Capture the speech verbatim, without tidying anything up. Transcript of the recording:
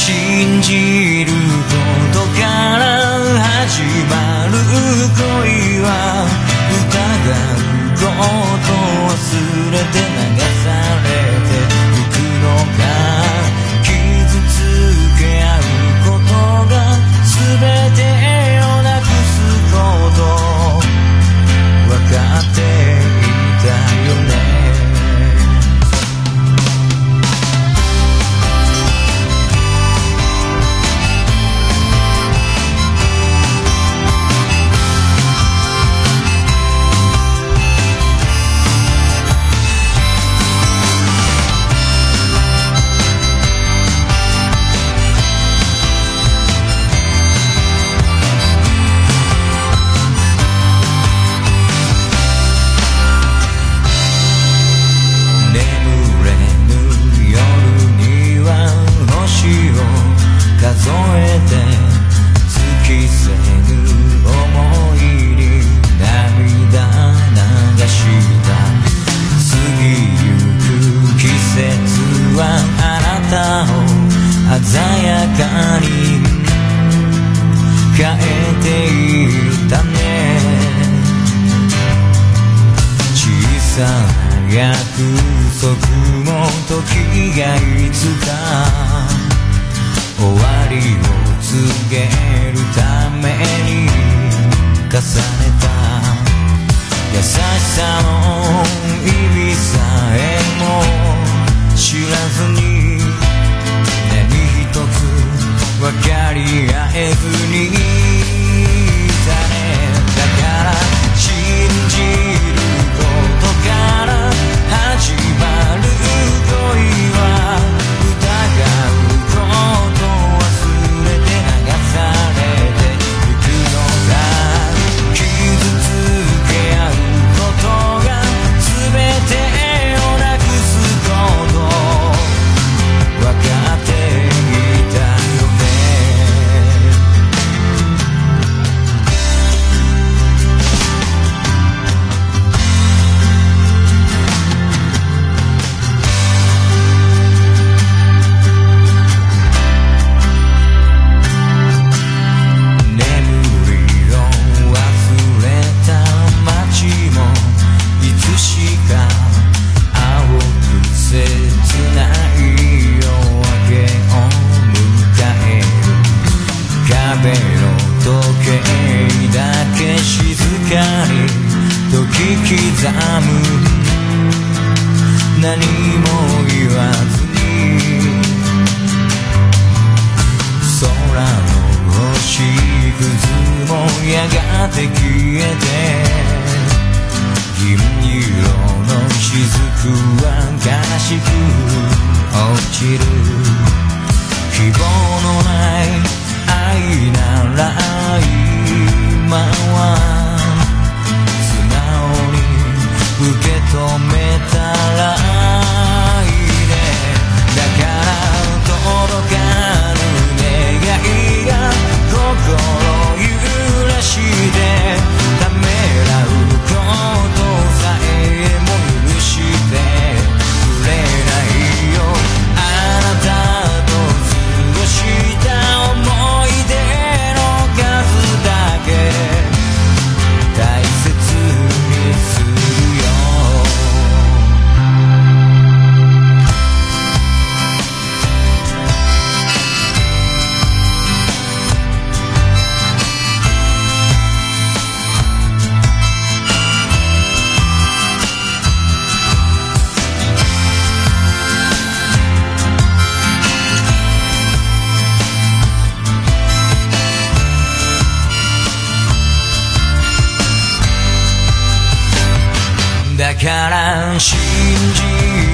信じることから始まる恋は疑うことを忘れて流されてゆくのか傷つけ合うことが全てをなくすこと分かっていたよね数えて突きせぬ想いに涙流した過ぎゆく季節はあなたを鮮やかに変えていったね小さな約束も時がいつか終わりを告げるために重ねた優しさの意味さえも知らずに何一つ分かり合えずにいたねだから信じることから始まる恋は疑うこと何も言わずに空の星屑もやがて消えて銀色の雫は悲しく落ちる希望のない愛なら今は受け止めたらいいねだから届かぬ願いが心揺らしてためらうことさえも許してくれないよあなたと過ごした思い出の数だけ大切にするだから信じ